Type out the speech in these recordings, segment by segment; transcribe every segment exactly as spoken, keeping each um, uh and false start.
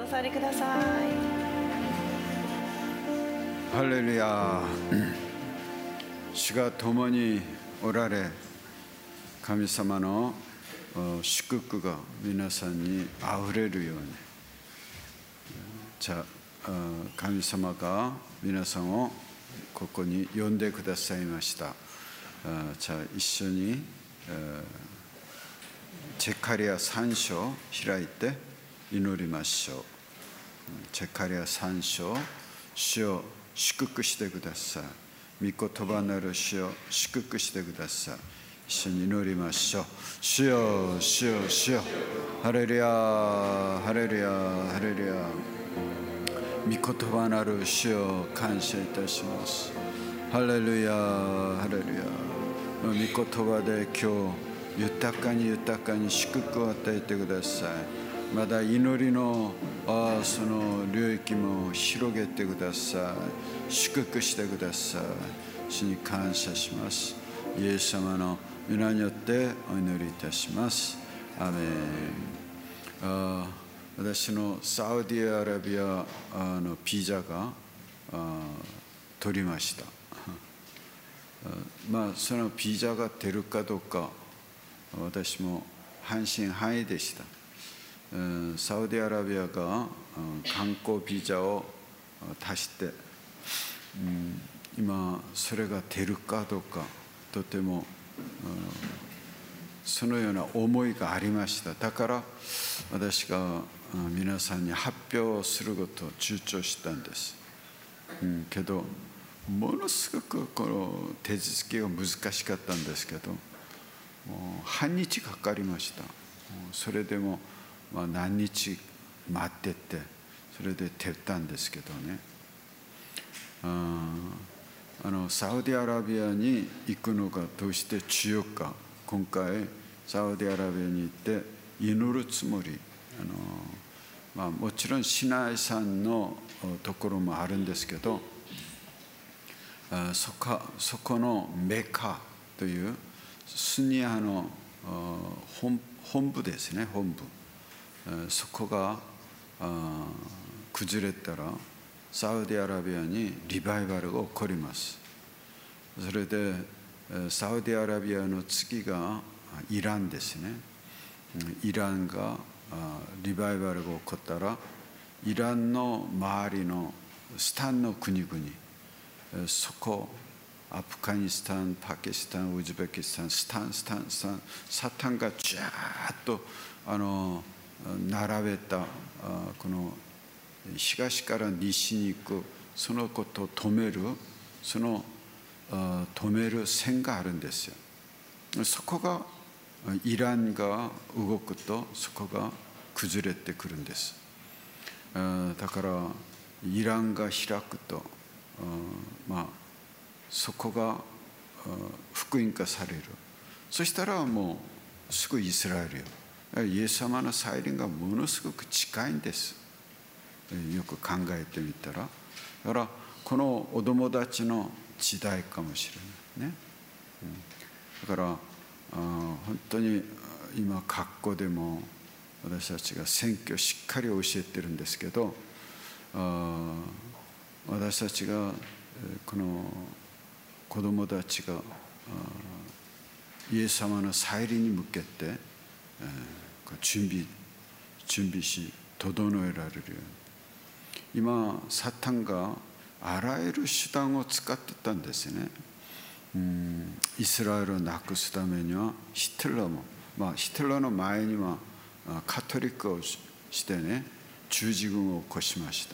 座りください。 ハレルヤ。主が共におられ、神様の祝福が皆さんにあふれるように、じゃあ神様が皆さんをここに呼んでくださいました。じゃあ一緒にチェカリアさん章を開いて祈りましょう。チェカリアさん章、主を祝福してください。御言葉なる主を祝福してください。一緒に祈りましょう。主よ、主よ、主よ。ハレルヤ、ハレルヤ、ハレルヤ。御言葉なる主を感謝いたします。ハレルヤ、ハレルヤ。御言葉で今日豊かに豊かに祝福を与えてください。まだ祈りのあその領域も広げてください。祝福してください。主に感謝します。イエス様の皆によってお祈りいたします。アメン。あ私のサウディアラビアのビザが取りました。まあそのビザが出るかどうか私も半信半疑でした。サウディアラビアが観光ビザを出して今それが出るかどうかとてもそのような思いがありました。だから私が皆さんに発表することを躊躇したんです、うん、けどものすごくこの手続きが難しかったんですけど半日かかりました。それでもまあ何日待ってってそれで出たんですけどね。ああのサウディアラビアに行くのがどうして強いか。今回サウディアラビアに行って祈るつもり、あの、まあ、もちろんシナイ山のところもあるんですけど、あそこ、そこのメカというスニアの 本, 本部ですね。本部そこが崩れたらサウディアラビアにリバイバルが起こります。それでサウディアラビアの次がイランですね。イランがリバイバルが起こったらイランの周りのスタンの国々、そこアフガニスタン、パキスタン、ウズベキスタン、スタンスタンスタン、サタンがジャーッとあの並べたこの東から西に行くそのことを止めるその止める線があるんですよ。そこがイランが動くとそこが崩れてくるんです。だからイランが開くとまあそこが福音化される。そしたらもうすぐイスラエルよ。イエス様の再臨がものすごく近いんです。よく考えてみたら。だからこのお友達の時代かもしれないね。だから本当に今学校でも私たちが選挙しっかり教えてるんですけど、私たちがこの子供たちがイエス様の再臨に向けて準備準備し整えられるように。今サタンがあらゆる手段を使ってたんですね。うんイスラエルをなくすためにはヒトラーも、まあ、ヒトラーの前にはカトリックをしてね十字軍を起こしました。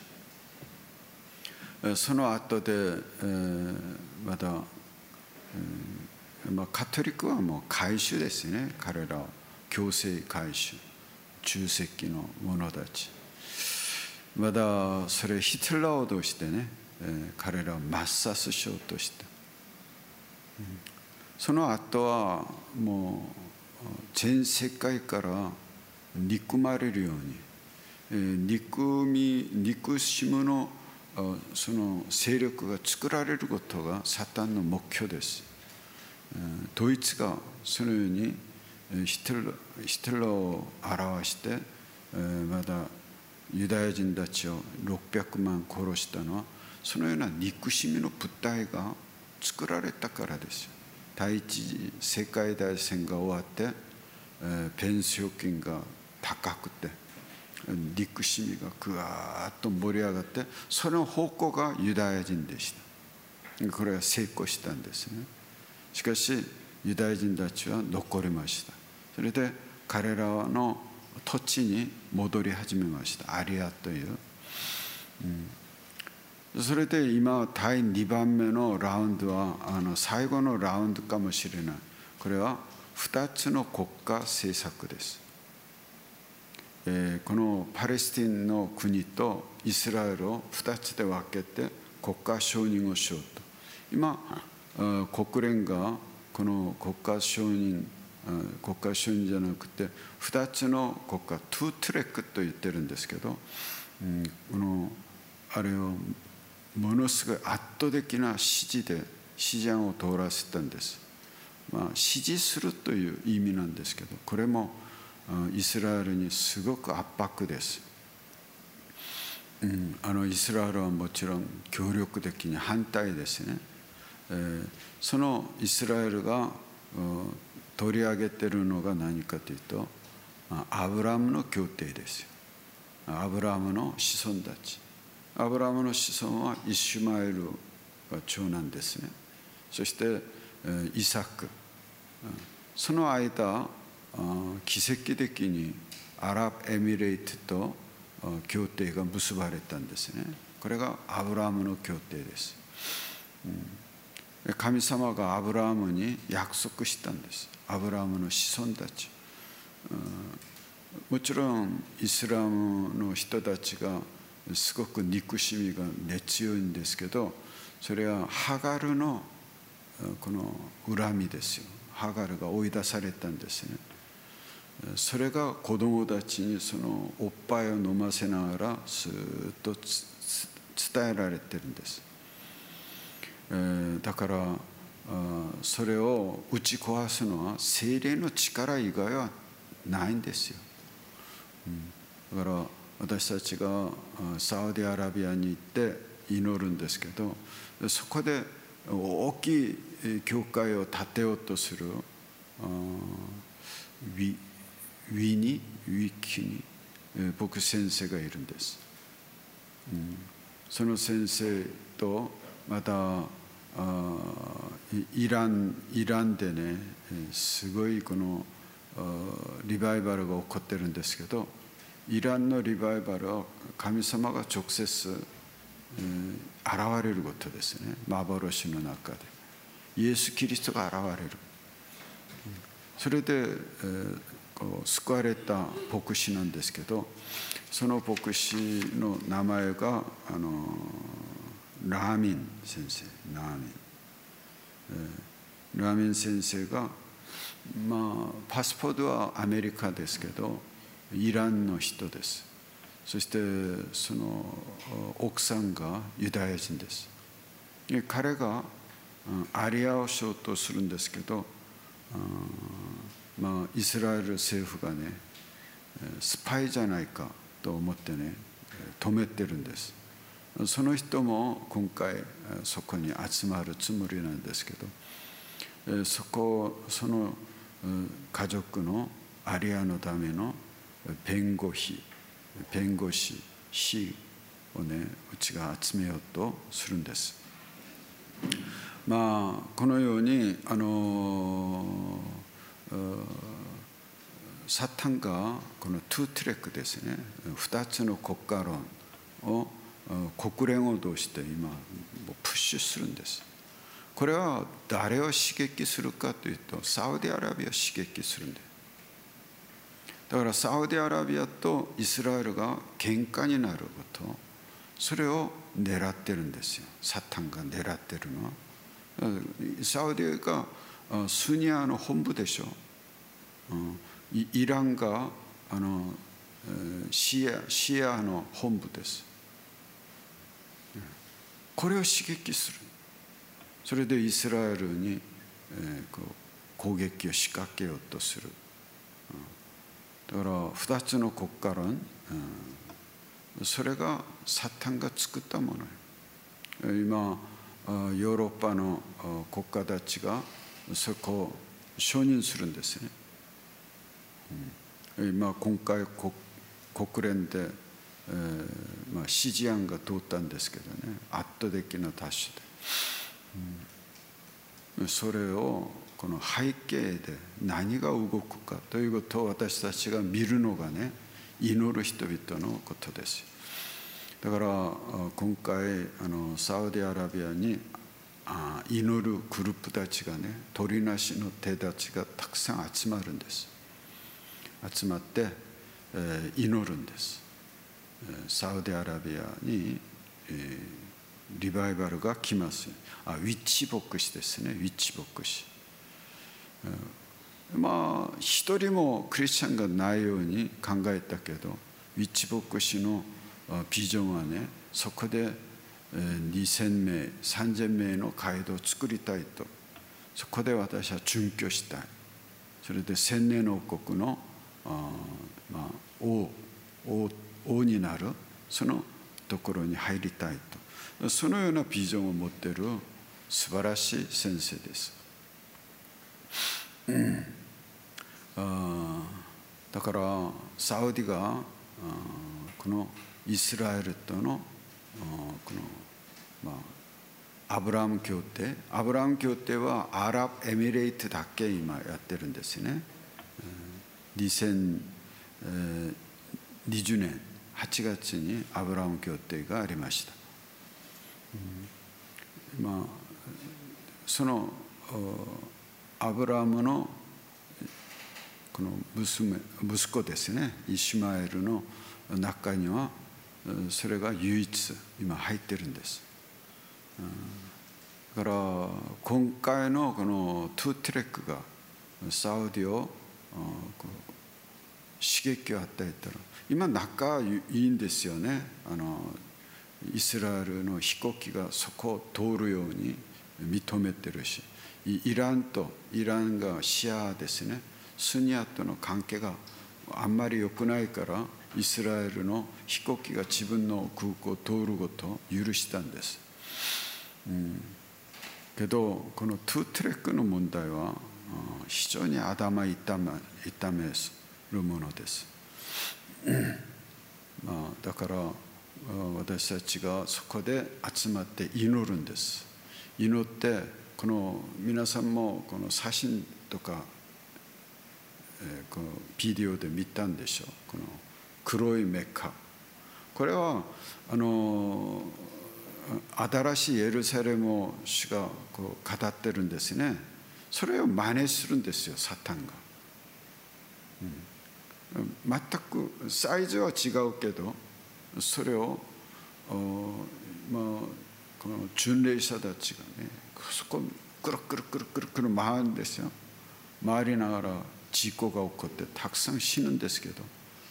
その後で、えー、まだ、えーまあ、カトリックはもう改宗ですね。彼らは強制改宗、中世紀の者たち。まだそれヒトラーを通してね、えー、彼らを抹殺しようとした。うん、その後はもう全世界から憎まれるように、えー、憎み憎しむのその勢力が作られることがサタンの目標です。えー、ドイツがそのようにヒトラー、ヒトラーを表して、えー、まだユダヤ人たちをろっぴゃくまん殺したのは、そのような憎しみの物体が作られたからですよ。第一次世界大戦が終わって、えー、ペンション金が高くて憎しみがぐわーっと盛り上がって、その矛がユダヤ人でした。これは成功したんですね。しかしユダヤ人たちは残りました。それで彼らの土地に戻り始めました。アリアという、うん、それで今だいにばんめのラウンドはあの最後のラウンドかもしれない。これはふたつの国家政策です。えー、このパレスティンの国とイスラエルをふたつで分けて国家承認をしようと。今国連がこの国家承認国家承認じゃなくてふたつの国家トゥートレックと言ってるんですけど、うん、このあれをものすごい圧倒的な支持で支持案を通らせたんです。まあ、支持するという意味なんですけど、これもイスラエルにすごく圧迫です。うん、あのイスラエルはもちろん協力的に反対ですね。えー、そのイスラエルが取り上げているのが何かというと、アブラハムの協定ですよ。アブラハムの子孫たち。アブラハムの子孫はイシュマエルが長男ですね。そしてイサク。その間、奇跡的にアラブエミレートと協定が結ばれたんですね。これがアブラハムの協定です。神様がアブラハムに約束したんです。アブラハムの子孫たち。もちろんイスラムの人たちがすごく憎しみが、ね、強いんですけど、それはハガルのこの恨みですよ。ハガルが追い出されたんですね。それが子供たちにそのおっぱいを飲ませながらずっと伝えられてるんです。えー、だからそれを打ち壊すのは聖霊の力以外はないんですよ。うん、だから私たちがサウジアラビアに行って祈るんですけど、そこで大きい教会を建てようとするウィウィニウィキに僕先生がいるんです。うん、その先生とまたイランイランでね、すごいこのリバイバルが起こってるんですけど、イランのリバイバルは神様が直接、えー、現れることですね。幻の中でイエス・キリストが現れる。それで、えー、こう救われた牧師なんですけど、その牧師の名前があのラーミン先生。ラーミン、えー、ラーミン先生がまあパスポートはアメリカですけどイランの人です。そしてその奥さんがユダヤ人です。で彼がアリアをしようとするんですけど、まあイスラエル政府がねスパイじゃないかと思ってね止めてるんです。その人も今回そこに集まるつもりなんですけど、そこその家族のアリアのための弁護費弁護士費をねうちが集めようとするんです。まあこのようにあのサタンがこのトゥートレックですね、二つの国家論を国連を通して今プッシュするんです。これは誰を刺激するかというとサウジアラビアを刺激するんです。だからサウジアラビアとイスラエルが喧嘩になること、それを狙ってるんですよ。サタンが狙ってるのはサウジがスニアの本部でしょ。イランがあのシア、シアの本部です。これを刺激する。それでイスラエルに、えー、こう攻撃を仕掛けようとする。だからふたつの国家論、 それがサタンが作ったものよ。今ヨーロッパの国家たちがそこを承認するんですね。今今回 国, 国連で、えーまあ、支持案が通ったんですけどね、圧倒的な多数で、うん、それをこの背景で何が動くかということを私たちが見るのがね、祈る人々のことです。だから今回あのサウジアラビアにあ祈るグループたちがね、鳥なしの手たちがたくさん集まるんです。集まって、えー、祈るんです。サウジアラビアに、えー、リバイバルが来ます。あ、ウィッチ牧師ですね、ウィッチ牧師。えー、まあ一人もクリスチャンがないように考えたけど、ウィッチ牧師のビジョンはね、そこでにせんめいさんぜんめいの街道を作りたいと。そこで私は殉教したい。それで千年王国のあ、まあ、王, 王, 王になるそのところに入りたいと。そのようなビジョンを持っている素晴らしい先生です。うん、あだからサウディがこのイスラエルとのこの、まあ、アブラハム協定アブラハム協定はアラブエミレートだけ今やってるんですね。にせんにじゅうねんはちがつにアブラハム協定がありました。うん、まあそのアブラハムのこの 娘, 息子ですね、イシュマエルの中にはそれが唯一今入ってるんです。だから今回のこのトゥートレックがサウディを刺激を与えたら、今仲いいんですよね。あのイスラエルの飛行機がそこを通るように認めてるし、イランとイランがシアですね、スニアとの関係があんまり良くないから、イスラエルの飛行機が自分の空港を通ることを許したんです。うん、けどこのトゥートレックの問題は非常に頭痛め、痛めるものです。まあ、だから私たちがそこで集まって祈るんです。祈って、この皆さんもこの写真とか、えー、このビデオで見たんでしょう。この黒いメッカ、これはあの新しいエルサレムを主がこう語ってるんですね。それを真似するんですよ、サタンが。うん、全くサイズは違うけど、それをまあこの巡礼者たちがね、そこくるくるくるくるくる回るんですよ。回りながら事故が起こってたくさん死ぬんですけど、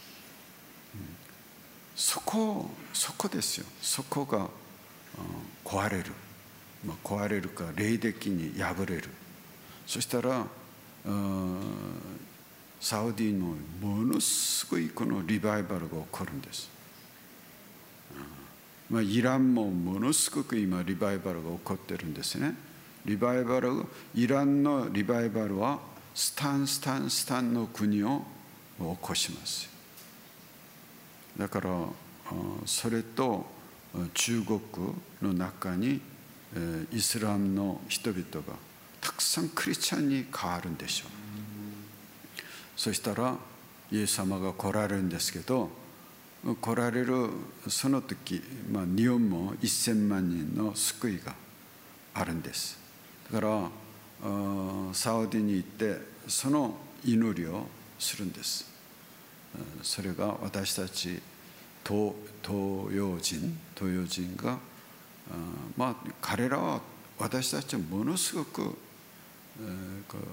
そこそこですよ。そこが壊れる、まあ、壊れるか霊的に破れる。そしたらサウディのものすごいこのリバイバルが起こるんです。まあ、イランもものすごく今リバイバルが起こってるんですね。リバイバル、イランのリバイバルはスタンスタンスタンの国を起こします。だからそれと中国の中にイスラムの人々がたくさんクリスチャンに変わるんでしょう。そしたらイエス様が来られるんですけど、来られるその時、まあ、日本もせんまんにんの救いがあるんです。だからサウディに行ってその祈りをするんです。それが私たち東洋人東洋人が、まあ彼らは私たちはものすごく、えー、こう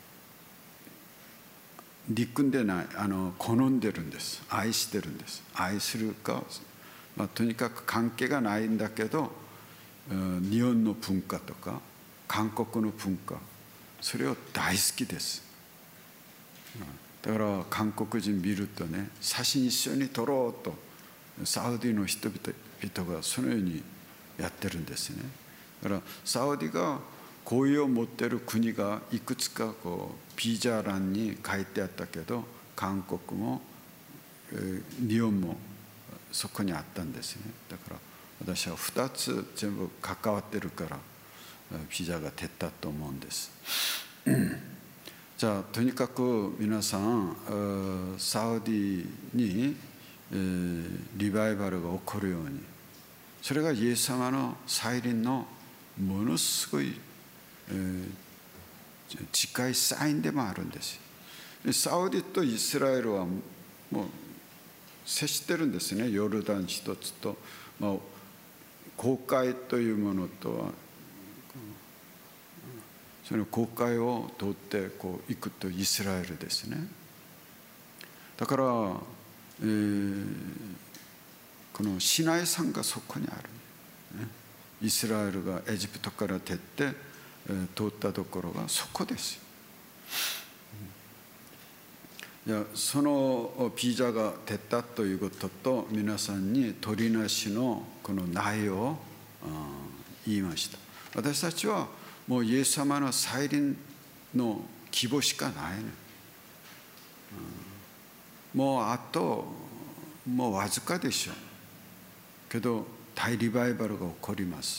憎んでない、あの好んでるんです。愛してるんです。愛するか、まあ、とにかく関係がないんだけど、日本の文化とか韓国の文化、それを大好きです。だから韓国人見るとね、写真一緒に撮ろうとサウディの人々がそのようにやってるんですね。だからサウディが好意を持っている国がいくつかこうビザ欄に書いてあったけど、韓国も、えー、日本もそこにあったんですね。だから私はふたつ全部関わってるからビザが出たと思うんです。じゃあとにかく皆さんサウディに、えー、リバイバルが起こるように、それがイエス様の再臨のものすごい、えー、近いサインでもあるんです。サウディとイスラエルはもう接してるんですね。ヨルダン一つと、まあ、紅海というものとはその紅海を通ってこう行くとイスラエルですね。だから、えー、このシナイ山がそこにある、ね、イスラエルがエジプトから出て、えー、通ったところがそこですよ。いや、そのビザが出たということと、皆さんに取りなしのこの内容を言いました。私たちはもうイエス様の再臨の希望しかないね。もうあともうわずかでしょうけど、大リバイバルが起こります。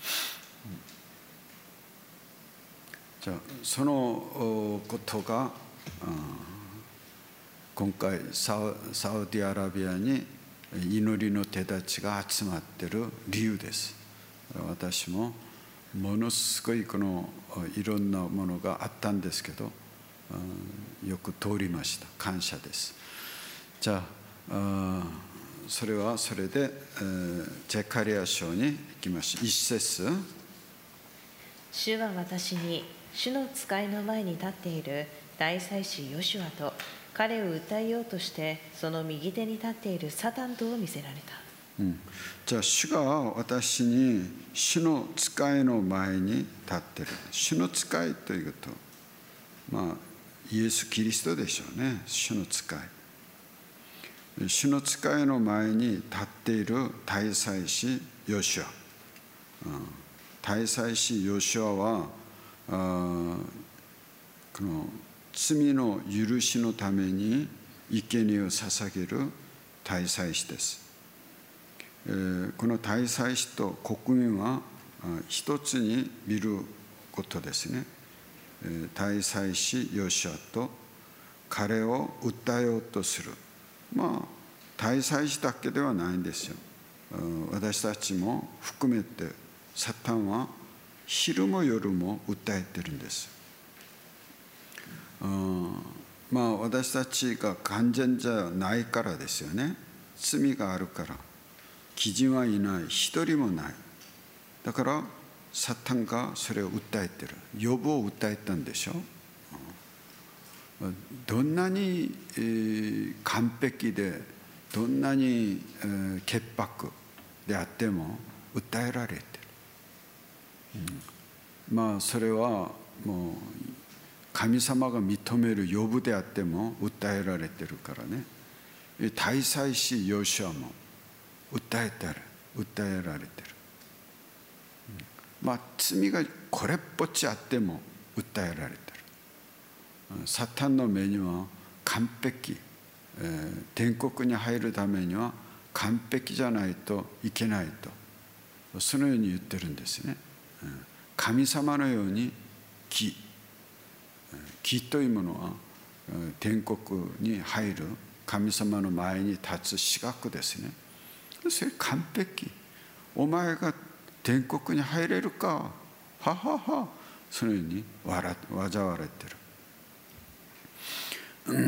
じゃあそのことが今回サウディアラビアに祈りの手たちが集まっている理由です。私もものすごいこのいろんなものがあったんですけど、よく通りました。感謝です。じゃあそれはそれでゼカリヤ書に行きましょう。一節。 主は私に主の使いの前に立っている大祭司ヨシュアと彼を訴えようとしてその右手に立っているサタンとを見せられた。 うん、じゃあ主が私に主の使いの前に立っている。主の使いというと、まあイエス・キリストでしょうね。主の使い。主の使いの前に立っている大祭司ヨシュア。うん、大祭司ヨシュアはあこの罪の許しのために生贄を捧げる大祭司です。えー、この大祭司と国民は一つに見ることですね。えー、大祭司ヨシュアと彼を訴えようとする。まあ大祭司だけではないんですよ。私たちも含めてサタンは昼も夜も訴えてるんです。まあ私たちが完全じゃないからですよね。罪があるから。義人はいない、一人もない。だからサタンがそれを訴えてる。予防を訴えたんでしょ。どんなに、えー、完璧でどんなに、えー、潔白であっても訴えられてる、うん、まあそれはもう神様が認める予部であっても訴えられてるからね。大祭司ヨシュアも訴えてる訴えられてる、うん、まあ罪がこれっぽっちあっても訴えられてる。サタンの目には完璧、えー、天国に入るためには完璧じゃないといけないと、そのように言ってるんですね。うん、神様のように義、義というものは天国に入る神様の前に立つ資格ですね。それ完璧。お前が天国に入れるか、ははは、そのように笑われてる。うん、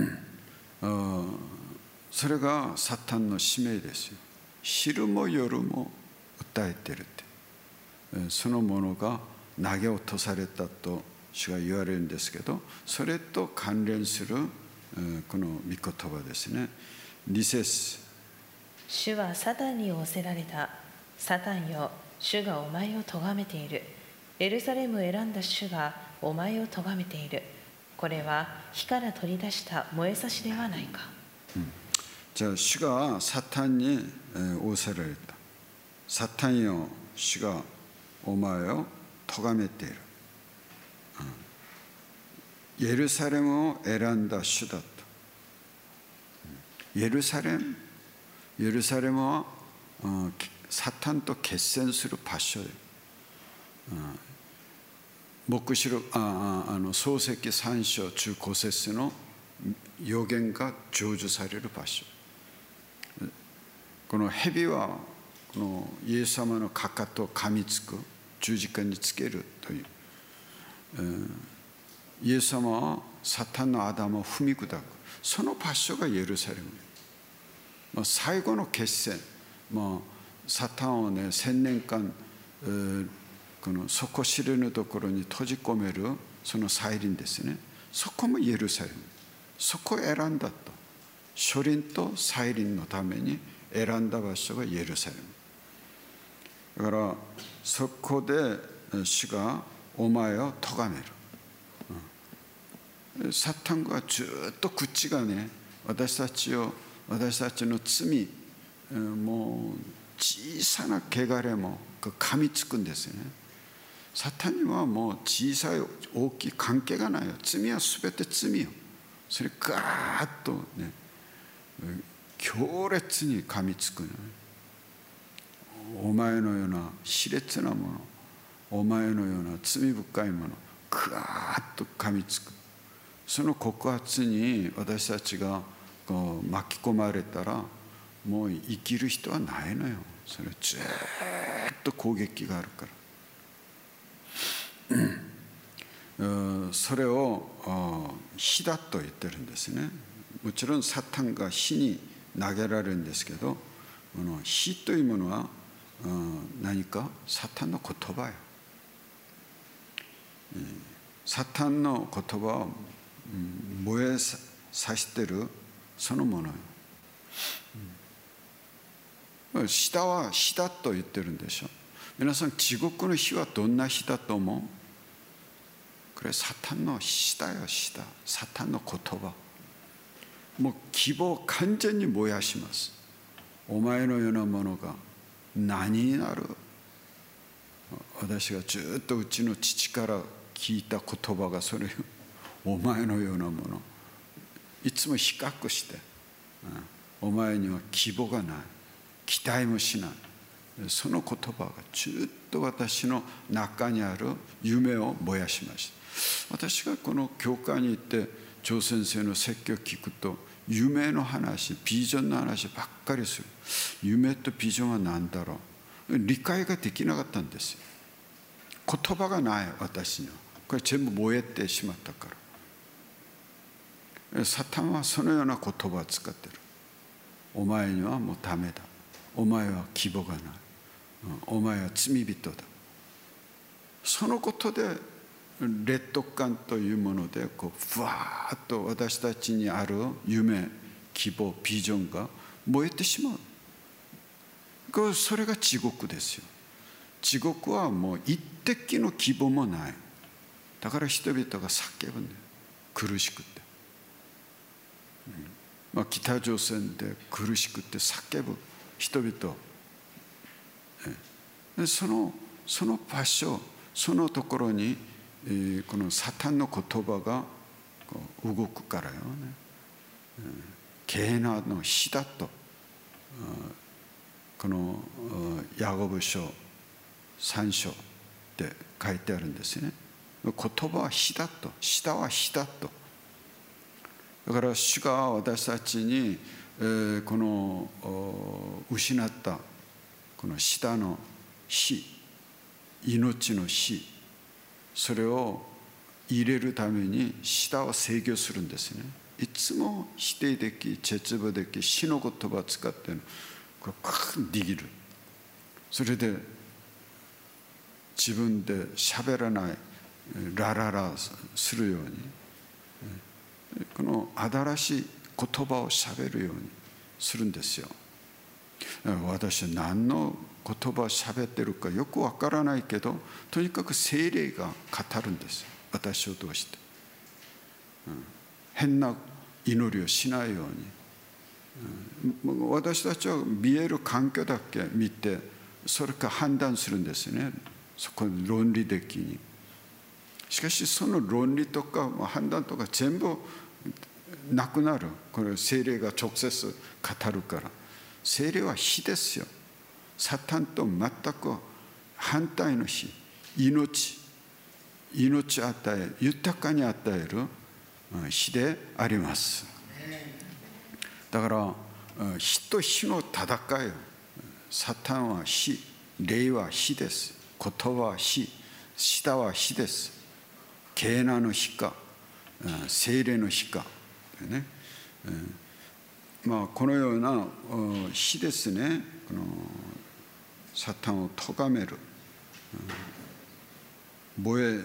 それがサタンの使命ですよ。昼も夜も訴えてるって、そのものが投げ落とされたと主が言われるんですけど、それと関連するこの御言葉ですね。に節。 主はサタンに仰せられた。サタンよ、主がお前を咎めている。エルサレムを選んだ主がお前を咎めている。これは火から取り出した燃えさしではないか。 うん、 자, 주가 사탄이 오세를 했다. 사탄이여 주가 오마여 토가메테이라. 예루살렘어 에란다 슈다다. 예루살렘 예루살렘어 어, 사탄 또 개센스로 봤어요. 어, 목구시로 아, 아, 아, 소세기 산쇼 주 고세스노 요겐과 조주사리를 봤어요. この蛇はこのイエス様のかかとを噛みつく、十字架につけるという、えー、イエス様はサタンの頭を踏み砕く、その場所がエルサレム。まあ、最後の決戦、まあ、サタンをね千年間、えー、この底知れぬところに閉じ込めるその再臨ですね。そこもエルサレム。そこを選んだと。初臨と再臨のために選んだ場所がエルサレム。だからそこで主がお前を咎める。サタンがずっと口がね、私たちを私たちの罪、もう小さな汚れも噛みつくんですよね。サタンにはもう小さい大きい関係がないよ。罪は全て罪よ。それガーッとね強烈に噛みつくの。お前のような熾烈なもの、お前のような罪深いもの、ガーッと噛みつく。その告発に私たちがこう巻き込まれたらもう生きる人はないのよ。それずっと攻撃があるから、それを火だと言ってるんですね。もちろんサタンが火に投げられるんですけど、この火というものは何かサタンの言葉よ。サタンの言葉を燃えさしてるそのものよ。下は火だと言ってるんでしょ。皆さん、地獄の火はどんな火だと思う？これサタンの火だよ、火だ。サタンの言葉。もう希望を完全に燃やします。お前のようなものが何になる？私がずっとうちの父から聞いた言葉がそれよ。お前のようなもの。いつも比較して、お前には希望がない、期待もしない。その言葉がずっと私の中にある夢を燃やしました。私がこの教会に行って張先生の説教を聞くと、夢の話、ビジョンの話ばっかりする。夢とビジョンは何だろう。理解ができなかったんですよ。言葉がない私には。これ全部燃えてしまったから。サタンはそのような言葉を使ってる。お前にはもうダメだ。お前は希望がない。お前は罪人だ。そのことで劣等感というものでこうふわーっと私たちにある夢、希望、ビジョンが燃えてしまう。それが地獄ですよ。地獄はもう一滴の希望もない。だから人々が叫ぶんだよ。苦しくて、うんまあ、北朝鮮で苦しくて叫ぶ人々、えそのその場所、そのところに、えー、このサタンの言葉がこう動くからよね。ゲーナの火だと、このヤコブ書さん章で書いてあるんですね。言葉は火だと、舌は火だと。だから主が私たちに、えー、この失ったこの舌の火、命の火、それを入れるために舌を制御するんですね。いつも否定的、絶望的、死の言葉を使ってるの。これカーッ握る。それで自分で喋らない、ラララするように、この新しい言葉を喋るようにするんですよ。私は何の言葉を喋ってるかよくわからないけど、とにかく聖霊が語るんです。私を通して、うん、変な祈りをしないように、 私たちは見える環境だけ見てそれから判断するんですね。そこに論理的に。しかしその論理とか判断とか全部なくなる。これ聖霊が直接語るから。聖霊は火ですよ。サタンと全く反対の火。命命を与え豊かに与える火であります。だから火と火の戦い。サタンは火、霊は火です。言葉は火、舌は火です。ケーナの火か聖霊の火か、ね、まあこのような火ですね。このサタンを咎める燃え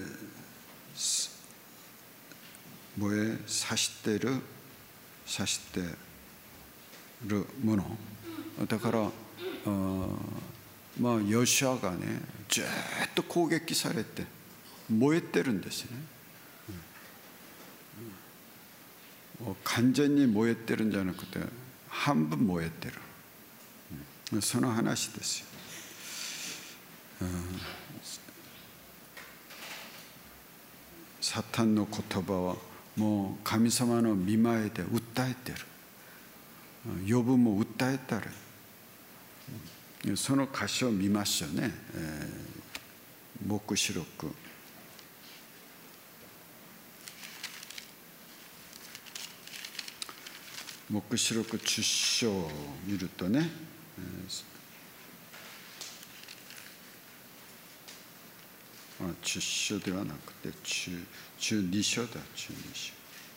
燃えさしているさしているものだから、まあヨシュアがねずっと攻撃されて燃えてるんですね。もう完全に燃えてるんじゃなくて半分燃えてる、その話ですよ。サタンの言葉はもう神様の御前で訴えてる。ヨブも訴えたる。その箇所を見ましょうね。えー、黙示録黙示録じゅっ章を見るとね、えー、じゅっ章ではなくてじゅうに章だ。じゅうに章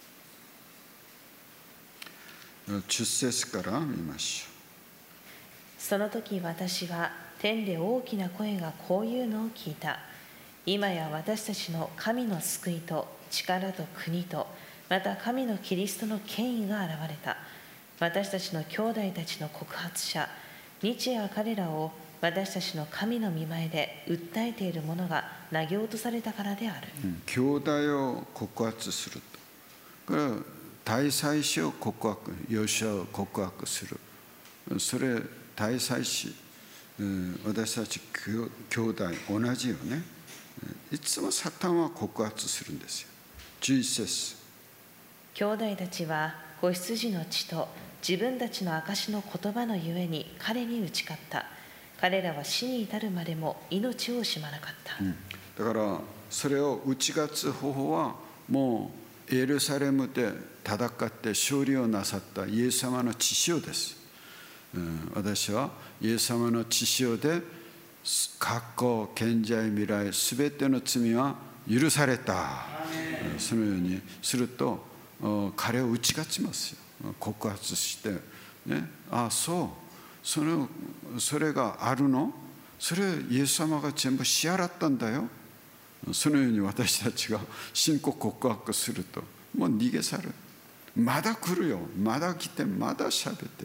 じゅっ節から見ましょう。 その時私は天で大きな声がこういうのを聞いた。今や私たちの神の救いと力と国とまた神のキリストの権威が現れた。私たちの兄弟たちの告発者、日夜彼らを私たちの神の御前で訴えている者が投げ落とされたからである。 うん、兄弟を告発すると。これは大祭司を告白、ヨシュアを告白する。それ大祭司、私たち兄弟同じよね。いつもサタンは告発するんですよ。じゅういち節。 兄弟たちは子羊の血と自分たちの証の言葉のゆえに彼に打ち勝った。彼らは死に至るまでも命を惜しまなかった。 うん、だからそれを打ち勝つ方法はもうエルサレムで戦って勝利をなさったイエス様の血潮です。うん、私はイエス様の血潮で過去、現在、未来すべての罪は許された。そのようにすると彼を打ち勝ちますよ。告発して、ね、ああそうそれ、それがあるの、それイエス様が全部支払ったんだよ。そのように私たちが信仰告白するともう逃げ去る。まだ来るよ、まだ来て、まだ喋って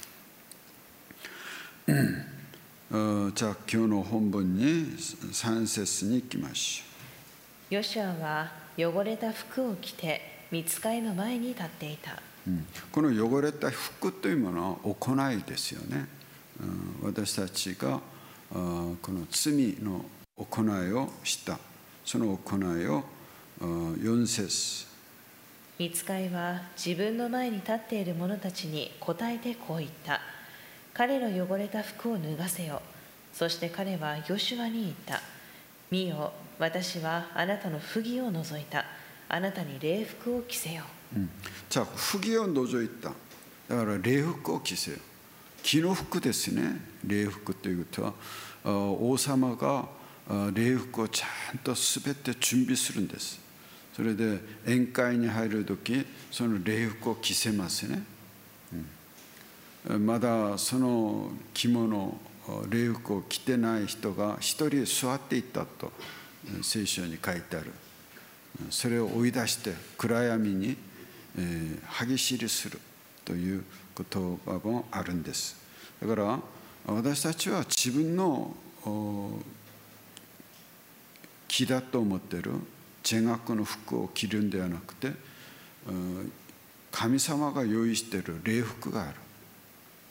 る。うん、じゃあ今日の本文にさん節に行きましょう。ヨシュアは汚れた服を着て御使いの前に立っていた。 うん、この汚れた服というものは行いですよね。うん、私たちがこの罪の行いをしたその行いをよん節。 御使いは自分の前に立っている者たちに答えてこう言った。彼の汚れた服を脱がせよ。そして彼はヨシュアに言った。見よ、私はあなたの不義を除いた。あなたに礼服を着せよ。 うん、じゃあ不義を除いた。だから礼服を着せよ。着の服ですね。礼服ということは王様が礼服をちゃんと全て準備するんです。それで宴会に入るときその礼服を着せますね。うん、まだその着物礼服を着てない人が一人座っていたと聖書に書いてある。それを追い出して暗闇に歯ぎしりするという言葉もあるんです。だから私たちは自分の着だと思っている邪悪の服を着るんではなくて神様が用意している礼服がある。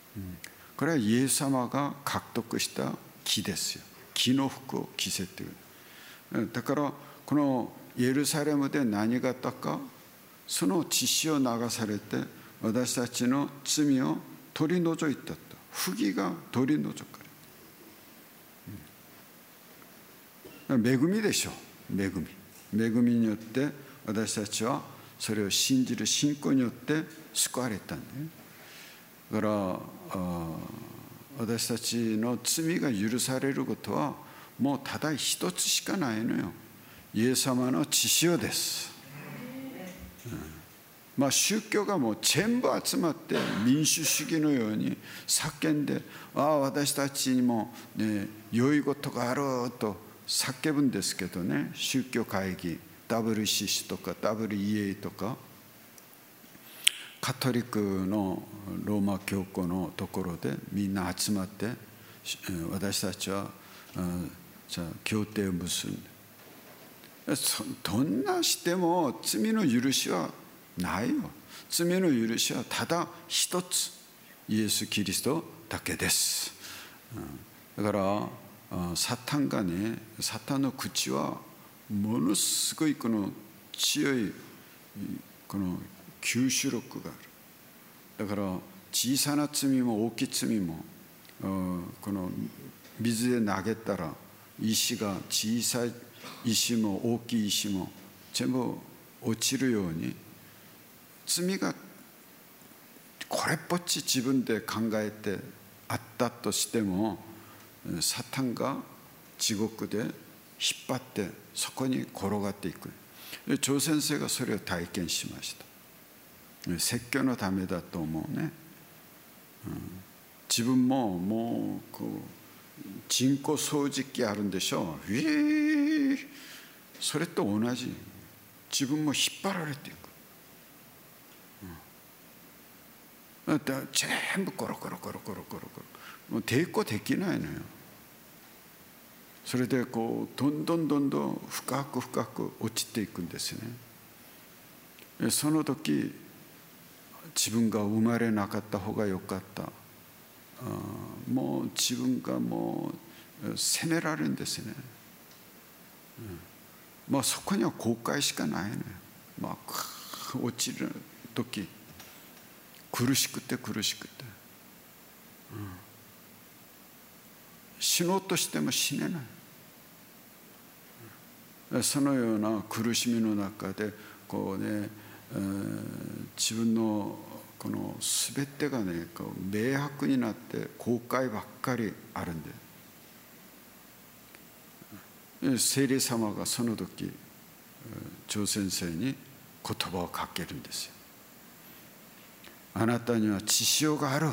これはイエス様が獲得した木ですよ。木の服を着せている。だからこのエルサレムで何があったか、その血潮を流されて私たちの罪を取り除いたと。不義が取り除かれる。恵みでしょう。恵み。恵みによって私たちはそれを信じる信仰によって救われたんだよ。だから私たちの罪が許されることはもうただ一つしかないのよ。イエス様の血潮です。うん、まあ宗教がもう全部集まって民主主義のように叫んで、ああ私たちにもね良いことがあると叫ぶんですけどね。宗教会議 ダブリューシーシー とか ダブリューイーエー とかカトリックのローマ教皇のところでみんな集まって私たちはじゃあ協定を結んで、どんなしても罪の許しはないよ。罪の許しはただ一つ、イエス・キリストだけです。だからサタンがね、サタンの口はものすごいこの強いこの吸収力がある。だから小さな罪も大きい罪もこの水で投げたら石が小さい石も大きい石も全部落ちるように、罪がこれっぽっち自分で考えてあったとしてもサタンが地獄で引っ張ってそこに転がっていく。張先生がそれを体験しました。説教のためだと思うね、うん、自分ももうこう人工掃除機あるんでしょう。えー、それと同じ。自分も引っ張られていく、うん、だって全部コロコロコロコロコロコロ、もう抵抗できないのよ。それでこうどんどんどんどん深く深く落ちていくんですよね。その時自分が生まれなかった方がよかった、あもう自分がもう責められるんですよね、うん、まあそこには後悔しかないのよ。まあ落ちる時苦しくて苦しくて、うん、死のうとしても死ねない。そのような苦しみの中でこうね、えー、自分のこの全てがねこう明白になって後悔ばっかりあるんで、聖霊様がその時張先生に言葉をかけるんですよ。あなたには血潮がある、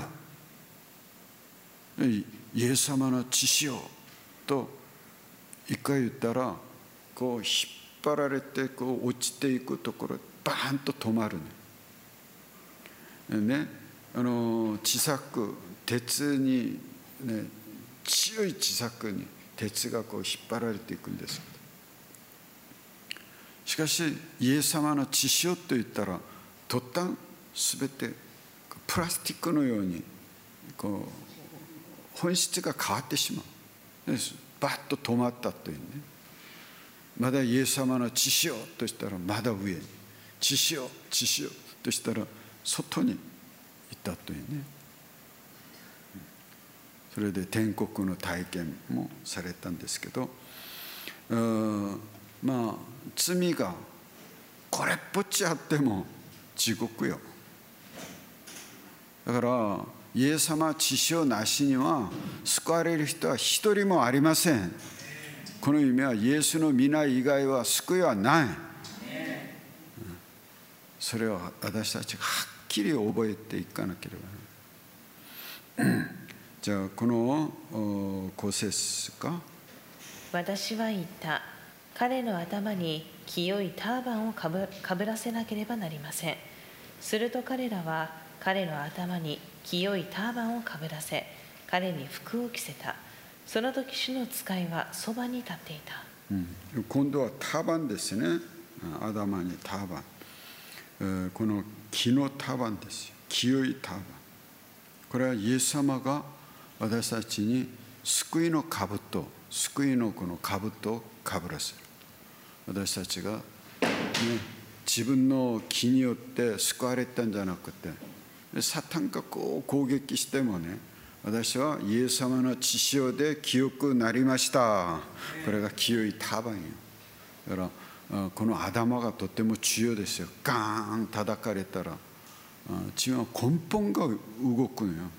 イエス様の血潮と一回言ったらこう引っ張られてこう落ちていくところバーンと止まるね。ね、あの磁石鉄に、ね、強い磁石に鉄がこう引っ張られていくんですけど、しかしイエス様の血潮と言ったら途端全てプラスチックのようにこう本質が変わってしまう。バッと止まったというね。まだイエス様の血潮としたらまだ上に、血潮血潮としたら外に行ったというね。それで天国の体験もされたんですけど、まあ罪がこれっぽっちあっても地獄よ。だからイエス様血潮なしには救われる人は一人もありません。この意味はイエスの皆以外は救いはない。それを私たちがはっきり覚えていかなければならない。じゃあこのご節か。 私は言った。彼の頭に清いターバンをかぶ、かぶらせなければなりません。すると彼らは彼の頭に清いターバンをかぶらせ、彼に服を着せた。その時主の使いはそばに立っていた、 うん、今度はターバンですね。頭にターバン、えー、この木のターバンですよ。清いターバン、 これはイエス様が私たちに救いの兜、救いのこの兜をかぶらせる。私たちが、ね、自分の気によって救われたんじゃなくて、サタンがこう攻撃してもね、私はイエス様の血潮で清くなりました。これが清いターバンよ。だからこの頭がとても重要ですよ。ガーン叩かれたら血は根本が動くのよ。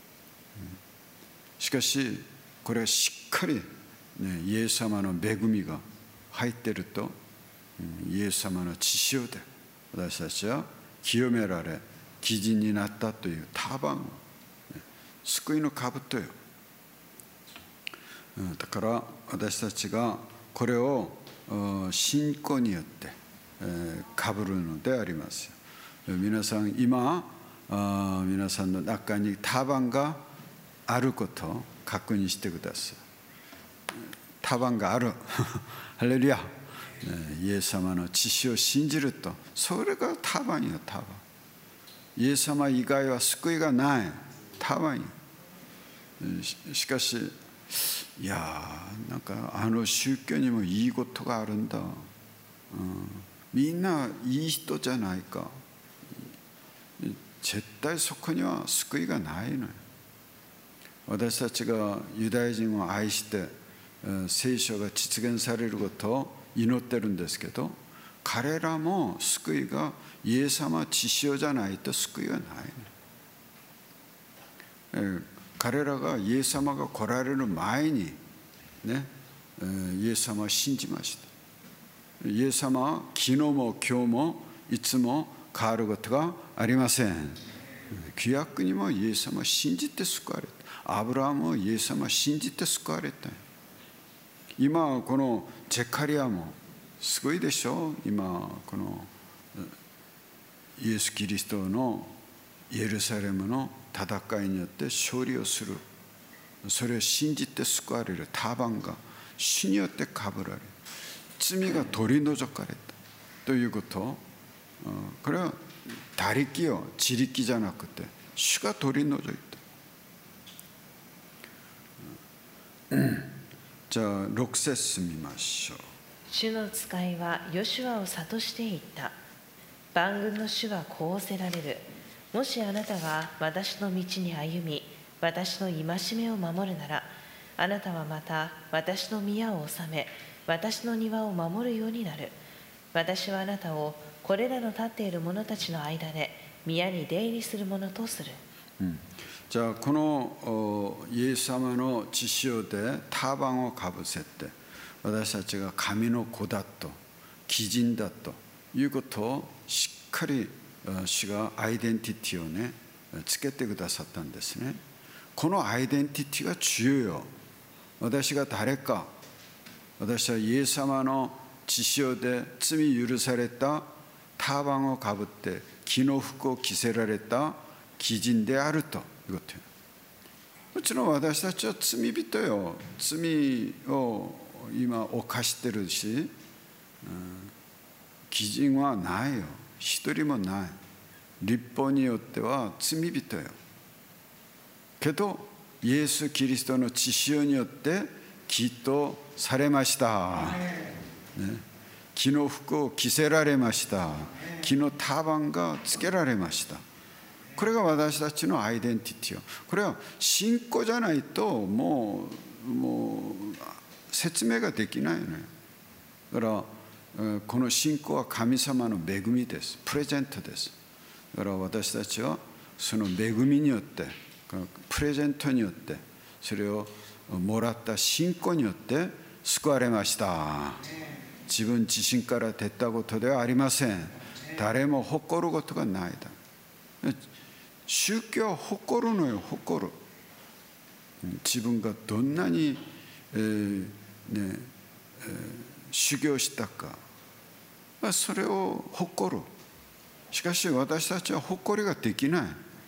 しかしこれはしっかり、ね、イエス様の恵みが入っていると、イエス様の血潮で私たちは清められ義人になったというターバンを、救いの兜よ。だから私たちがこれを信仰によってかぶるのであります。皆さん今皆さんの中にターバンがあることを確認してください。ターバンがあるハレルヤ。イエス様の血潮を信じると、それがターバンよ。ターバン、イエス様以外は救いがないターバンよ。しかしいやなんかあの宗教にもいいことがあるんだ、うん、みんないい人じゃないか。絶対そこには救いがないのよ。私たちがユダヤ人を愛して聖書が実現されることを祈ってるんですけど、彼らも救いがイエス様血潮じゃないと救いはないの。彼らがイエス様が来られる前にね、イエス様を信じました。イエス様は昨日も今日もいつも変わることがありません。旧約にもイエス様を信じて救われた。アブラハムもイエス様を信じて救われた。今このゼカリアもすごいでしょ。今このイエス・キリストのイエルサレムの戦いによって勝利をする、それを信じて救われるターバンが主によってかぶられ、罪が取り除かれたということ、これは他力よ自力じゃなくて主が取り除いた。じゃあろく節見ましょう。 主の使いはヨシュアを諭していった。万軍の主はこうおせられる。もしあなたが私の道に歩み、私の戒めを守るなら、あなたはまた私の宮を治め、私の庭を守るようになる。私はあなたをこれらの立っている者たちの間で宮に出入りする者とする。 うん、じゃあこのイエス様の血潮でターバンをかぶせて、私たちが神の子だと義人だということをしっかり主がアイデンティティをねつけてくださったんですね。このアイデンティティが重要。私が誰か、私はイエス様の血潮で罪許されたターバンをかぶって木の服を着せられた義人であるということよ。もちろん私たちは罪人よ。罪を今犯してるし、うん、義人はないよ。一人もない。律法によっては罪人よ。けどイエス・キリストの血潮によって義とされました、ね、木の服を着せられました。木のターバンがつけられました。これが私たちのアイデンティティよ。これは信仰じゃないともう、もう説明ができないのよ。だからこの信仰は神様の恵みです。プレゼントです。だから私たちはその恵みによって、プレゼントによって、それをもらった信仰によって救われました。自分自身から出たことではありません。誰も誇ることがないだ。宗教は誇るのよ。誇る。自分がどんなに、えーねえー、修行したか、それを誇る。しかし私たちは誇りができない。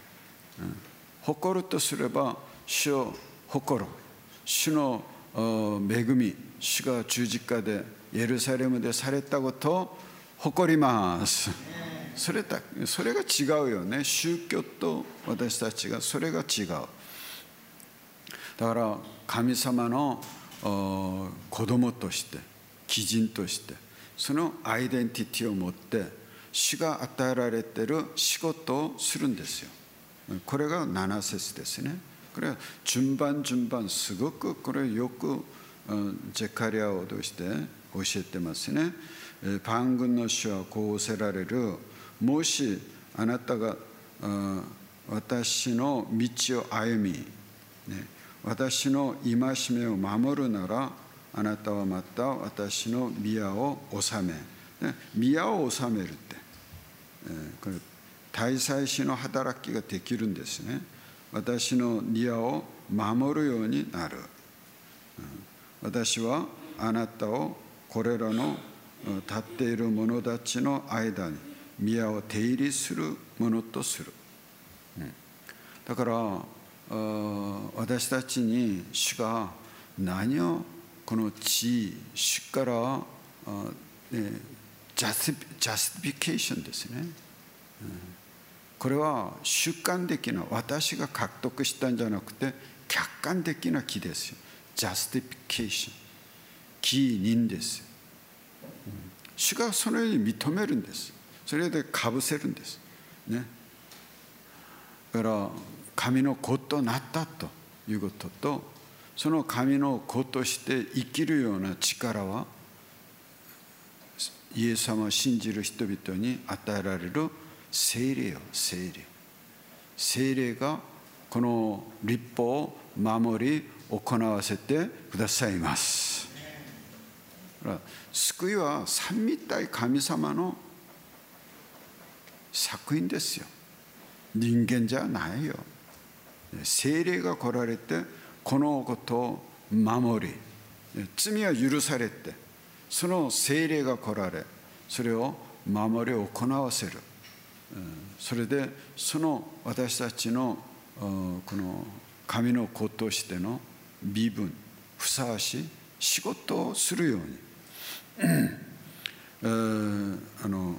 誇るとすれば主を誇る。主の恵み、主が十字架でエルサレムでされたことを誇ります。 それだ、それが違うよね。宗教と私たちがそれが違う。だから神様の子供として、貴人として、そのアイデンティティを持って主が与えられている仕事をするんですよ。これがなな節ですね。これは順番順番、すごくこれよくゼカリアを通して教えてますね。万軍の主はこう仰せられる。もしあなたが私の道を歩み、ね、私の戒めを守るなら、あなたはまた私の宮を治め、ね、宮を治めるって、えー、これ大祭司の働きができるんですね。私の宮を守るようになる。うん、私はあなたをこれらの立っている者たちの間に宮を出入りするものとする。うん、だから私たちに主が何をこの地位、主からね、ジャスティフィケーションですね。うん、これは主観的な、私が獲得したんじゃなくて客観的な義ですよ。ジャスティフィケーション、義人です。うん、主がそのように認めるんです。それでかぶせるんです、ね、だから神の子となったということと、その神の子として生きるような力はイエス様を信じる人々に与えられる聖霊よ、聖霊。聖霊がこの律法を守り行わせてくださいます。だから救いは三位一体神様の作品ですよ。人間じゃないよ。聖霊が来られてこのことを守り、罪は許されて、その聖霊が来られそれを守り行わせる。それでその私たちのこの神の子としての身分、ふさわしい仕事をするようにあの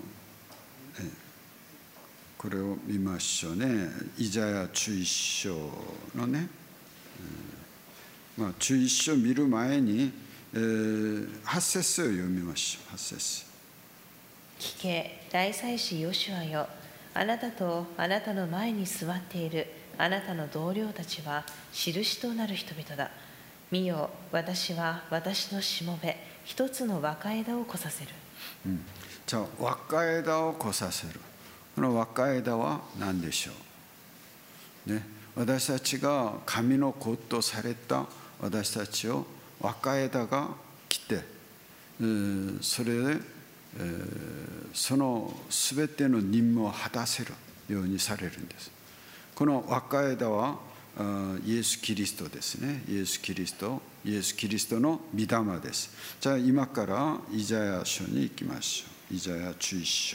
これを見ましょうね。イザヤじゅういっ章のね、まあ、じゅういっ章見る前に、えー、はち節を読みましょう。はち節。 聞け、大祭司ヨシュアよ。あなたとあなたの前に座っているあなたの同僚たちは印となる人々だ。見よ、私は私のしもべ、一つの若枝を越させる。 うん、じゃあ若枝を越させる。この若枝は何でしょう、ね、私たちが神の子とされた私たちを若枝が来て、えー、それで、えー、その全ての任務を果たせるようにされるんです。この若枝はイエス・キリストですね。イエス・キリスト、イエス・キリストの御霊です。じゃあ今からイザヤ書に行きましょう。イザヤじゅういっ章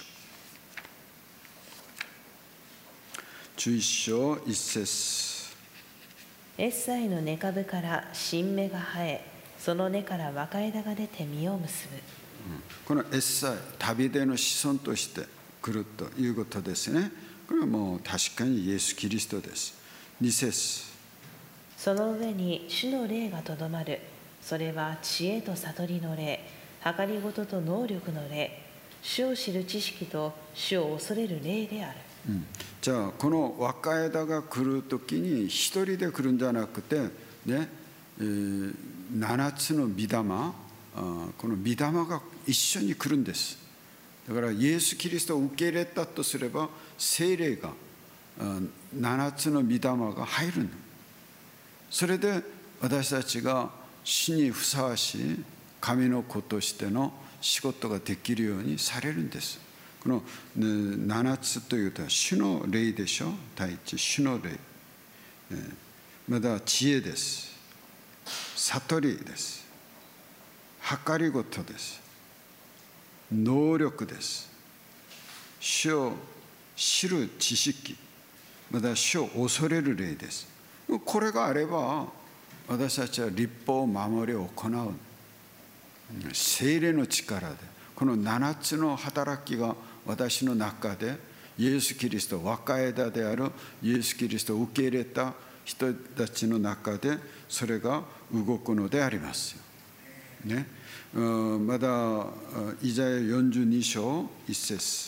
じゅういっ章いち節。 エッサイの根株から新芽が生え、その根から若枝が出て実を結ぶ。 このエッサイ、ダビデの子孫として来るということですね。これはもう確かにイエス・キリストです。に節。 その上に主の霊がとどまる。それは知恵と悟りの霊、計りごとと能力の霊、主を知る知識と主を恐れる霊である。 うん、じゃあこの若枝が来るときに一人で来るんじゃなくてね、えー、ななつの御霊、あこの御霊が一緒に来るんです。だからイエス・キリストを受け入れたとすれば聖霊がななつの御霊が入るの。それで私たちが主にふさわしい神の子としての仕事ができるようにされるんです。このななつというと主の霊でしょ。第一、主の霊、また知恵です。悟りです。計りごとです。能力です。主を知る知識、また主を恐れる霊です。これがあれば私たちは律法を守り行う聖霊の力でこのななつの働きが私の中でイエス・キリスト、若枝であるイエス・キリストを受け入れた人たちの中でそれが動くのでありますよ、ね、まだイザヤよんじゅうに章いち節、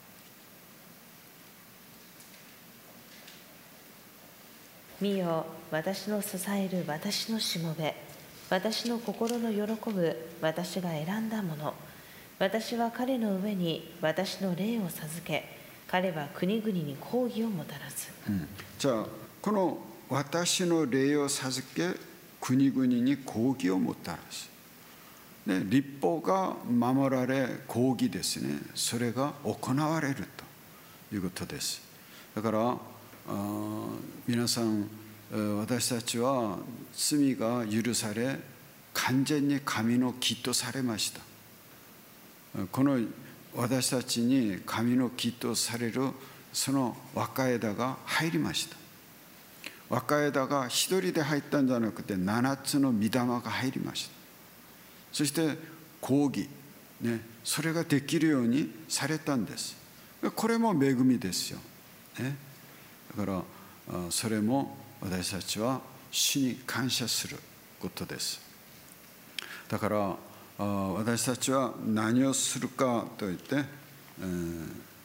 見よ、私の支える私のしもべ、私の心の喜ぶ私が選んだもの。私は彼の上に私の霊を授け、彼は国々に公義をもたらす、 うん、じゃあこの私の霊を授け国々に公義をもたらす、で律法が守られ公義ですね、それが行われるということです。だからあ皆さん、私たちは罪が許され完全に神の義とされました。この私たちに神の義とされるその若枝が入りました。若枝が一人で入ったんじゃなくて七つの御霊が入りました。そして公義、ね、それができるようにされたんです。これも恵みですよ、ね、だからそれも私たちは主に感謝することです。だから私たちは何をするかといって、えー、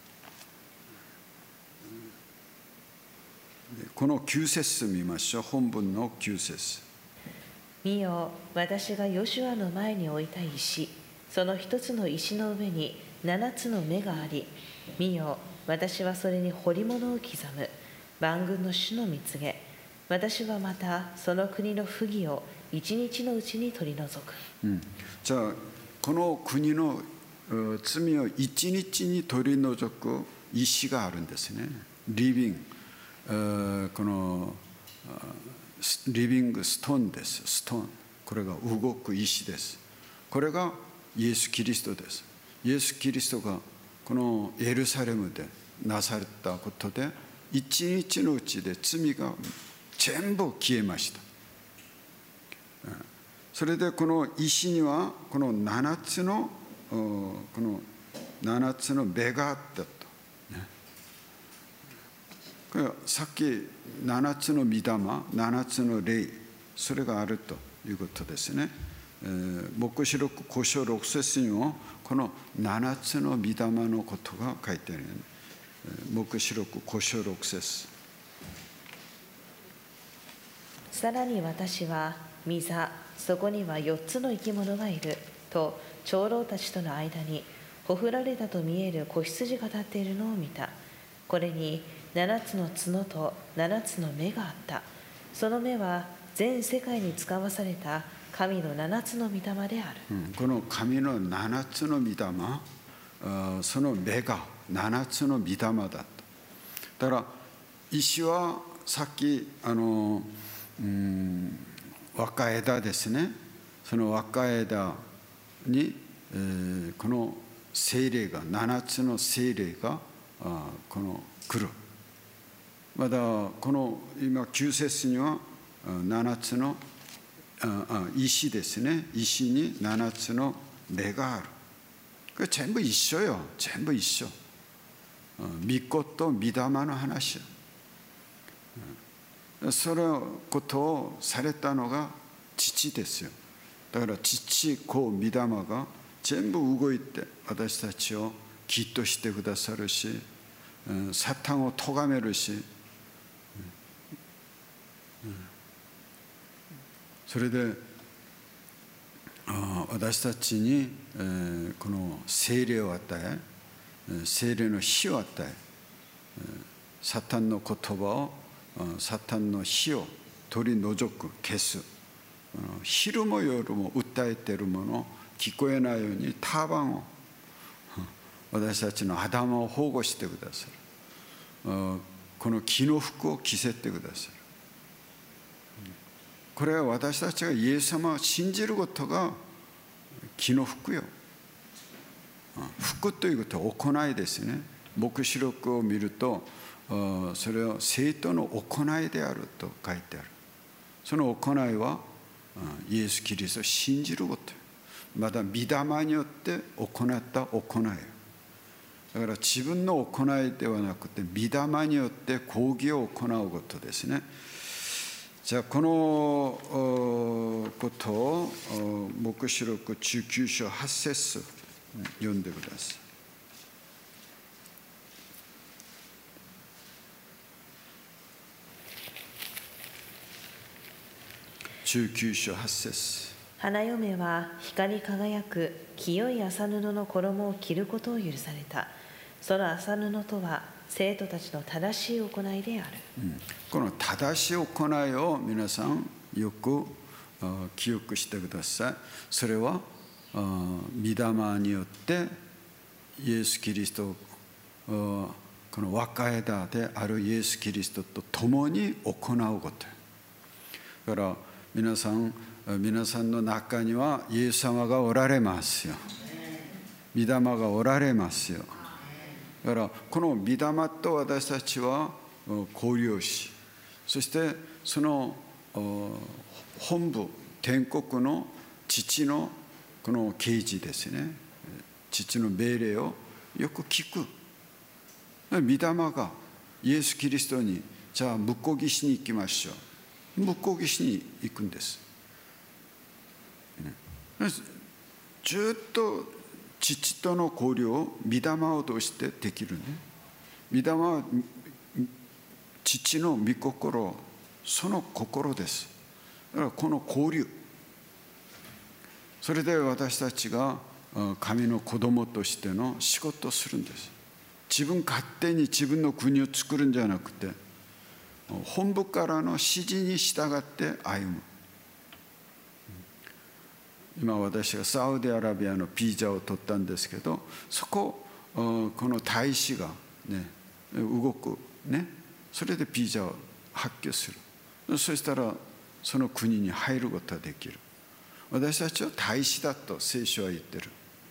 このきゅう節見ましょう。本文のきゅう節。 見よ、私がヨシュアの前に置いた石、その一つの石の上に七つの目があり、見よ、私はそれに彫り物を刻む、万軍の主の蜜げ。私はまたその国の不義を一日のうちに取り除く、 うん、じゃあこの国の罪を一日に取り除く石があるんですね。リビング、このリビングストーンです。ストーン、これが動く石です。これがイエス・キリストです。イエス・キリストがこのエルサレムでなされたことで一日のうちで罪が全部消えました。それでこの石にはこの七つのこの七つの目があったと、ね、これさっき七つの御霊、七つの霊、それがあるということですね。えー、黙示録ご章ろく節にもこの七つの御霊のことが書いてある、ね、黙示録ご章ろく節。 さらに私は御座、そこには四つの生き物がいると長老たちとの間にほふられたと見える子羊が立っているのを見た。これに七つの角と七つの目があった。その目は全世界に使わされた神の七つの御霊である、 うん、この神の七つの御霊、その目が七つの御霊だと。だから石はさっきあのうん若枝ですね。その若枝に、えー、この聖霊が、七つの聖霊があこの来る。まだこの今きゅう節には七つのああ石ですね。石に七つの目がある。これ全部一緒よ。全部一緒。御子と御霊の話。そのことをされたのが父ですよ。だから父、子、御霊が全部動いて私たちを義としてくださるし、サタンを咎めるし、それで私たちにこの聖霊を与え、聖霊の火を与え、サタンの言葉を、サタンの火を取り除く、消す。昼も夜も訴えているもの、聞こえないようにターバンを、私たちの頭を保護してくださる。この木の服を着せてくださる。これは私たちがイエス様を信じることが木の服よ。服ということは行いですね。黙示録を見るとそれは生徒の行いであると書いてある。その行いはイエス・キリストを信じること、また御霊によって行った行い。 だから自分の行いではなくて御霊によって講義を行うことですね。じゃあこのことを黙示録じゅうきゅう章はち節読んでください。じゅうきゅう章はち節。 花嫁は光り輝く清い麻布の衣を着ることを許された。その麻布とは生徒たちの正しい行いである。 うん、この正しい行いを皆さんよく記憶してください。それは御霊によってイエス・キリスト、この若枝であるイエス・キリストと共に行うこと。だから皆さん、皆さんの中にはイエス様がおられますよ。御霊がおられますよ。だからこの御霊と私たちは交流し、そしてその本部天国の父のこの啓示ですね、父の命令をよく聞く。御霊がイエス・キリストにじゃあ向こう岸に行きましょう、向こう岸に行くんです。ずっと父との交流を御霊を通してできるね。御霊は父の御心、その心です。だからこの交流、それで私たちが神の子供としての仕事をするんです。自分勝手に自分の国を作るんじゃなくて、本部からの指示に従って歩む。今私がサウジアラビアのビザを取ったんですけど、そここの大使がね動くね、それでビザを発給する。そしたらその国に入ることができる。私たちは大使だと聖書は言ってる。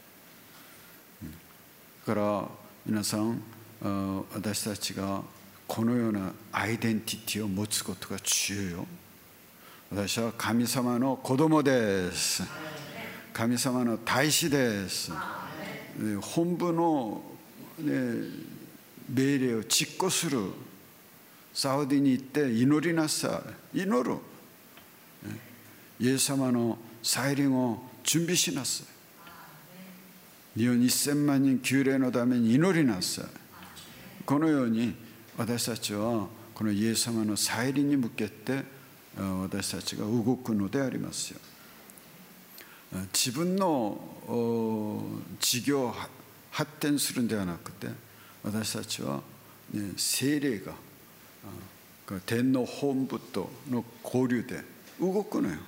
だから皆さん、私たちがこのようなアイデンティティを持つことが重要。私は神様の子供です。神様の大使です。本部の、ね、命令を実行する。サウディに行って祈りなさい。祈る。イエス様の再臨を準備しなさい。日本せんまん人救霊のために祈りなさい。このように私たちはこのイエス様の再臨に向けて私たちが動くのでありますよ。自分の事業を発展するんではなくて、私たちは、ね、聖霊が天皇本部との交流で動くのよ。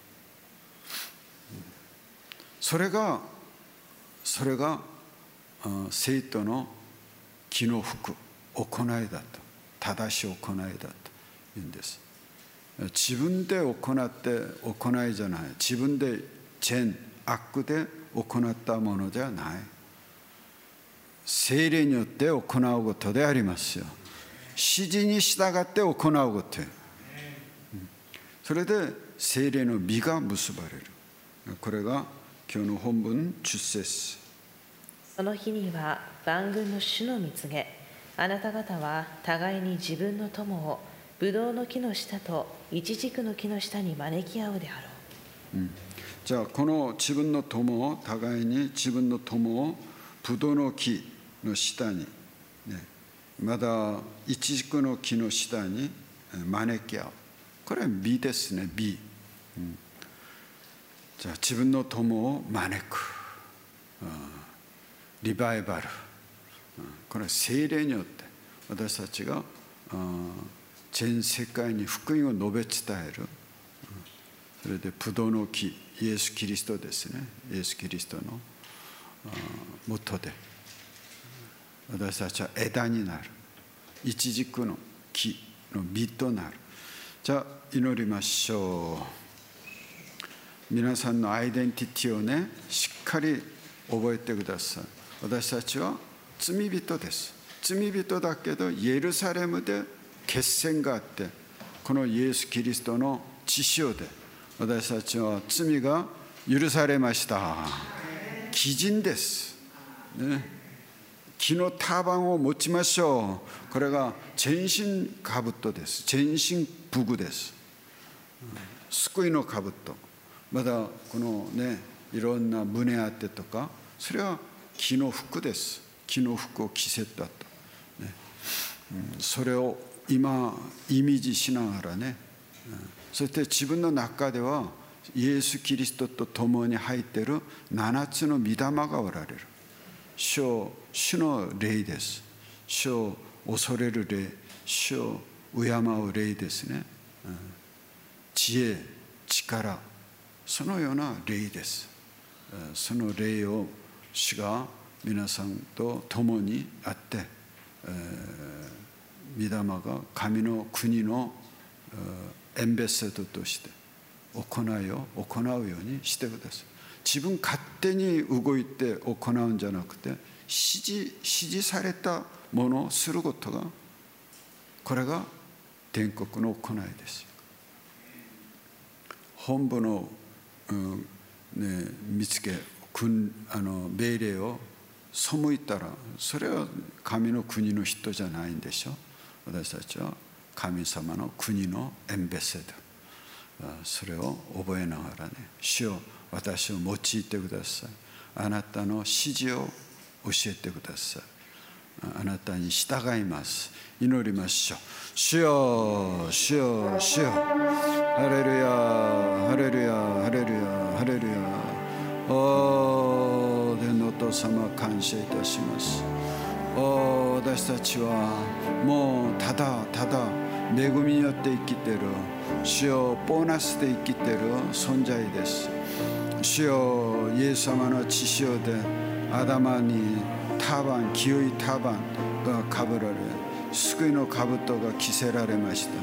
それがそれが生徒の気の服、行いだと、正しい行いだと言うんです。自分で行って行いじゃない。自分で善悪で行ったものではない。聖霊によって行うことでありますよ。指示に従って行うこと。それで聖霊の実が結ばれる。これが今日の本文じゅっ節。 その日には万軍の主の御告げ、あなた方は互いに自分の友をブドウの木の下とイチジクの木の下に招き合うであろう。 うん、じゃあこの自分の友を、互いに自分の友をブドウの木の下に、ね、まだイチジクの木の下に招き合う。これは美ですね、美。うん、じゃあ自分の友を招く。リバイバル。これは聖霊によって私たちが全世界に福音を述べ伝える。それでブドウの木、イエス・キリストですね。イエス・キリストのもとで私たちは枝になる。イチジクの木の実となる。じゃあ祈りましょう。皆さんのアイデンティティをね、しっかり覚えてください。私たちは罪人です。罪人だけどイエルサレムで決戦があって、このイエス・キリストの血潮で私たちは罪が許されました。義人です、ね、 木の束を持ちましょう。これが全身兜です。全身武具です。救いの兜。まだこのね、いろんな胸当てとか、それは木の服です。木の服を着せたと、ね、うん、それを今イメージしながらね、うん、そして自分の中ではイエス・キリストと共に入っている七つの御霊がおられる。主を主の霊です。主を恐れる霊、主を敬う霊ですね、うん、知恵、力、そのような霊です。その霊を主が皆さんと共にあって、えー、御霊が神の国のエンベセドとして行いを行うようにしてください。自分勝手に動いて行うんじゃなくて、指示、指示されたものをすることが、これが天国の行いです。本部の、うんね、見つけ、あの命令を背いたら、それは神の国の人じゃないんでしょ。私たちは神様の国のエンベセド、それを覚えながらね、主よ私を用いてください。あなたの指示を教えてください。あなたに従います。祈りましょう。主よ、主よ、主よ。ハレルヤ、ハレルヤ、ハレルヤ、ハレルヤ。おー、天のお父様、感謝いたします。おー、私たちはもうただただ恵みによって生きている、主よ、ボーナスで生きている存在です。主よ、イエス様の血潮で頭にターバン、清いターバンがかぶられ、救いの兜が着せられました。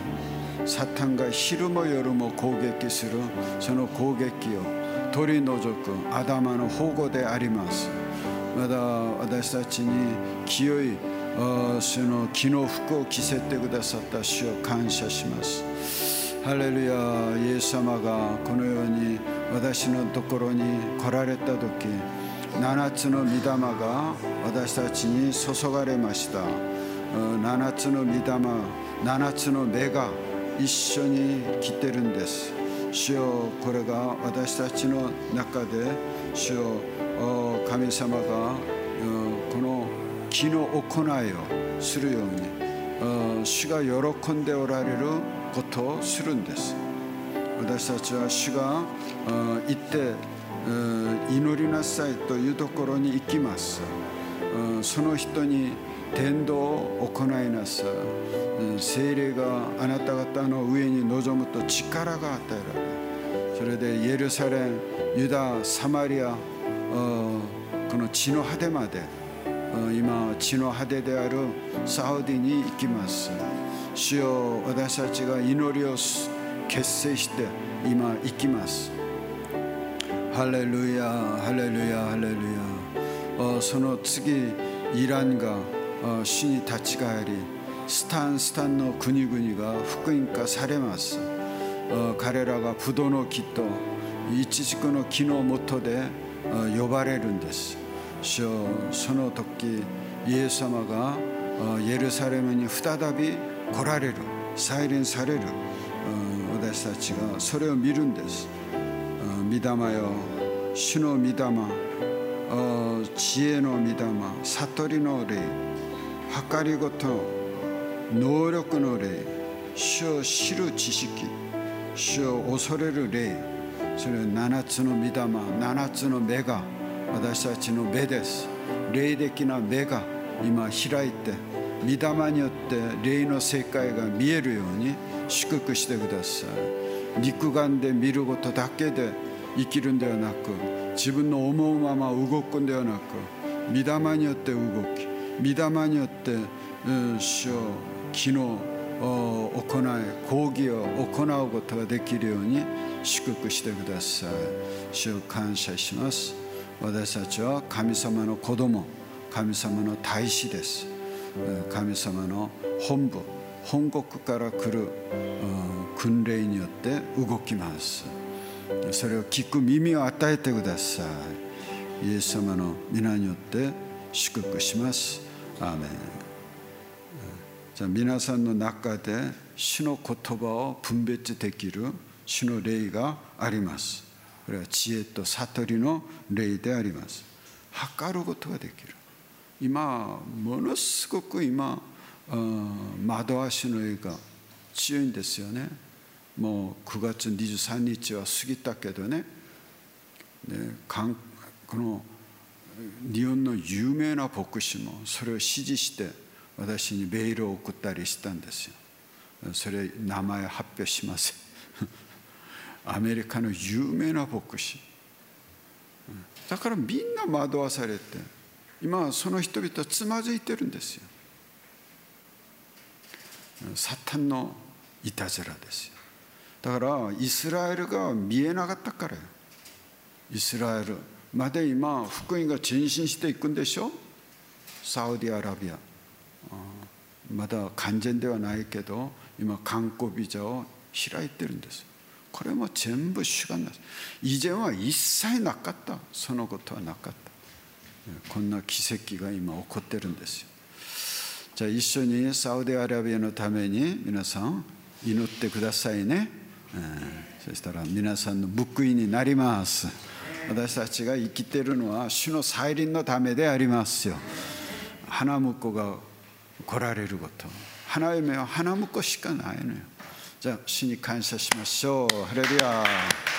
サタンが昼も夜も攻撃するその攻撃を取り除く頭の保護であります。まだ私たちに清いその木の服を着せてくださった主を感謝します。ハレルヤ。イエス様がこのように私のところに来られた時、七つの御霊が私たちに注がれました。七つの御霊、七つの目が一緒に来てるんです。主よ、これが私たちの中で、主よ、神様がこの木の行いをするように、主が喜んでおられることをするんです。私たちは主が行って祈りなさいというところに行きます。その人に伝道を行いなさい。聖霊があなた方の上に臨むと力が与えられ、それでイエルサレム、ユダ、サマリア、この地の果てまで、今地の果てであるサウディに行きます。主よ、私たちが祈りを結成して今行きます。ハレルヤ、ハレルヤ、ハレルヤ。その次、イランが主に立ち返り、スタンスタンの国々が福音化されます。彼らがブドウの木とイチジクの木の下で呼ばれるんです。主よ、その時イエス様がエルサレムに再び来られる、再臨される。私たちがそれを見るんです。御霊よ、主の御霊、知恵の御霊、悟りの霊、計りごと、能力の霊、主を知る知識、主を恐れる霊、それは七つの御霊、七つの目が私たちの目です。霊的な目が今開いて、御霊によって霊の世界が見えるように祝福してください。肉眼で見ることだけで生きるんではなく、自分の思うまま動くんではなく、御霊によって動き、御霊によって主を木の行い、講義を行うことができるように祝福してください。主を感謝します。私たちは神様の子供、神様の大使です。神様の本部、本国から来る訓令によって動きます。それを聞く耳を与えてください。イエス様の皆によって祝福します。 アーメン。じゃあ皆さんの中で主の言葉を分別できる主の霊があります。これは知恵と悟りの霊であります。測ることができる。今ものすごく今惑わしの霊が強いんですよね。もうくがつにじゅうさんにちは過ぎたけどね、ねこの日本の有名な牧師もそれを支持して私にメールを送ったりしたんですよ。それ名前発表しません。アメリカの有名な牧師だからみんな惑わされて今その人々はつまずいてるんですよ。サタンのいたずらですよ。だからイスラエルが見えなかったからよ。イスラエルまで今福音が前進していくんでしょ。サウジアラビアまだ完全ではないけど今観光ビザを開いてるんです。これも全部主がなす。以前は一切なかった。そのことはなかった。こんな奇跡が今起こってるんですよ。じゃあ一緒にサウジアラビアのために皆さん祈ってくださいね。そしたら皆さんの報いになります。私たちが生きているのは主の再臨のためでありますよ。花婿が来られること、花嫁は花婿しかないのよ。じゃあ主に感謝しましょう。ハレルヤ。